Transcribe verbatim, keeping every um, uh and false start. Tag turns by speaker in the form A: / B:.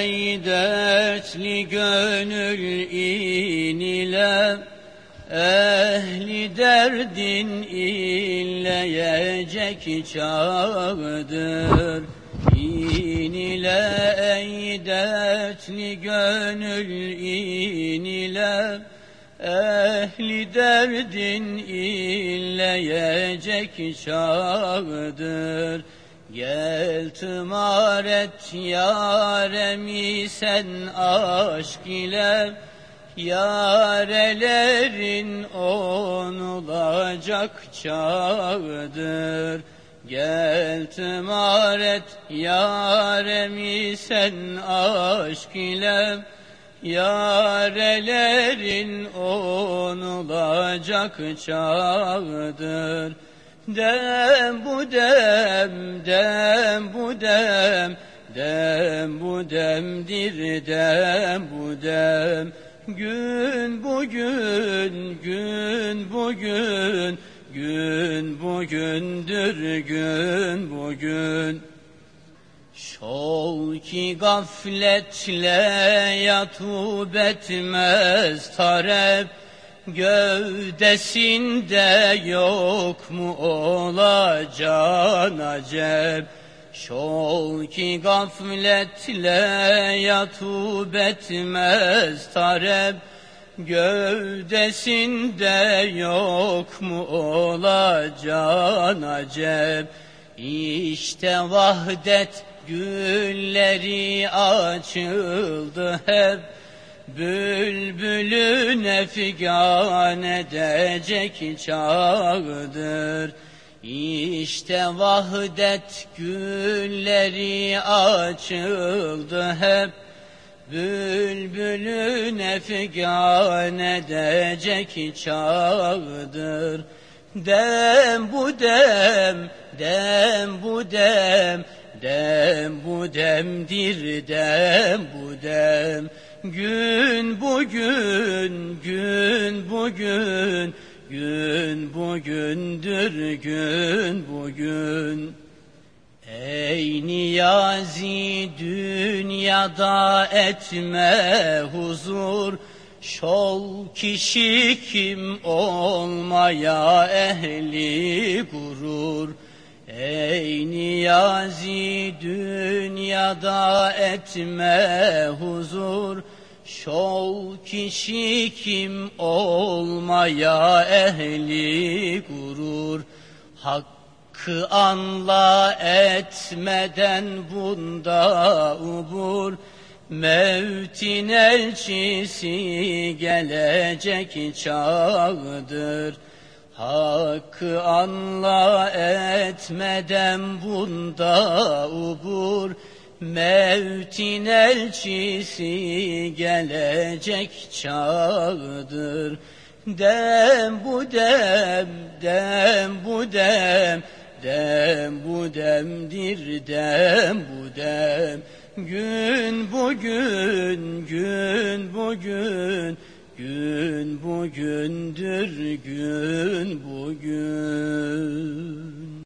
A: ey dertli gönül inile, ehli derdin inleyecek çağdır. İnile ey dertli gönül inile, ehli derdin inleyecek çağdır. Gel tımar et yaremi sen aşk ile, yarelerin onulacak çağdır. Gel tımar et yaremi sen aşk ile, yarelerin onulacak çağdır. Dem bu dem, dem bu dem, dem bu demdir dem bu dem. Gün bugün, gün bugün, gün bugündür gün bugün. Şol ki gafletle yatub etmez tarep, gövdesinde yok mu olacan acep. Şol ki gafletle yatub etmez tarep, gövdesinde yok mu olacan acep. İşte vahdet gülleri açıldı hep, bülbülüne figan edecek çağdır. İşte vahdet gülleri açıldı hep, bülbülüne figan edecek çağdır. Dem bu dem, dem bu dem, dem bu demdir dem bu dem. Gün bugün, gün bugün, gün bugündür gün bugün. Ey niyazi dünyada etme huzur, şol kişi kim olmaya ehli gurur. Ey niyazi dünyada etme huzur, şol kişi kim olmaya ehli gurur. Hakkı anla etmeden bunda ubur, mevtin elçisi gelecek çağdır. Hakkı anla etmeden bunda ubur, mevtin elçisi gelecek çağdır. Dem bu dem, dem bu dem, dem bu demdir dem bu dem. Gün bugün, gün bugün, gün bugündür gün bugün.